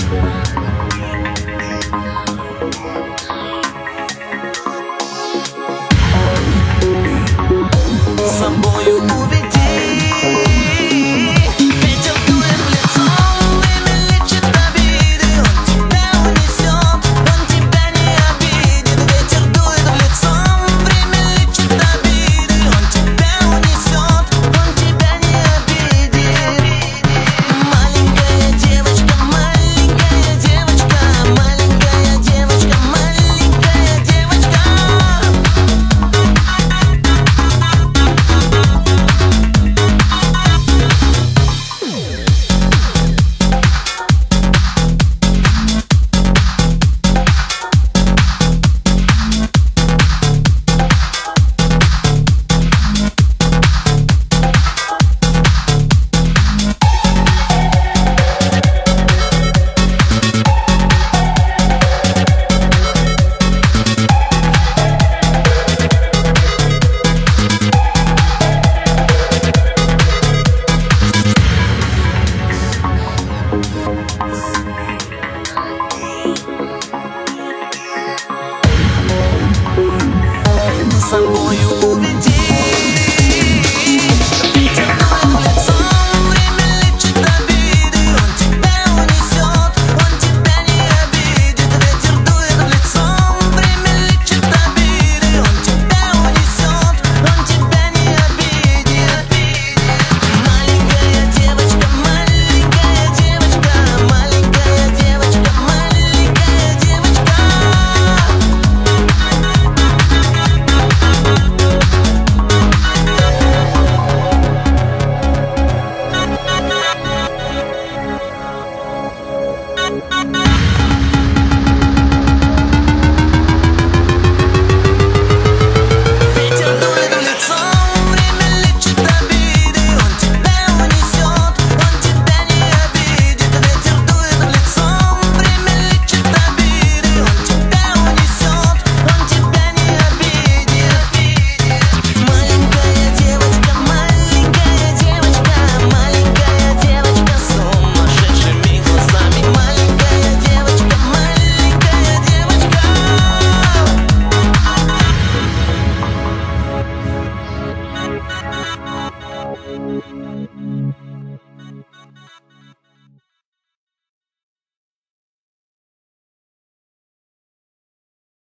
Собою уведи. Ветер дует в лицо, время лечит обиды. Он тебя унесет, он тебя не обидит. Ветер дует в лицо, время лечит обиды. Он тебя унесет, он тебя не обидит. Маленькая девочка, маленькая девочка, маленькая девочка, маленькая девочка. За собою уведи. Ветер дует в лицо, время лечит обиды. Он тебя унесет, он тебя не обидит. Ветер дует в лицо, время лечит обиды. Он тебя унесет, он тебя не обидит. Маленькая девочка, маленькая девочка, маленькая девочка, маленькая девочка.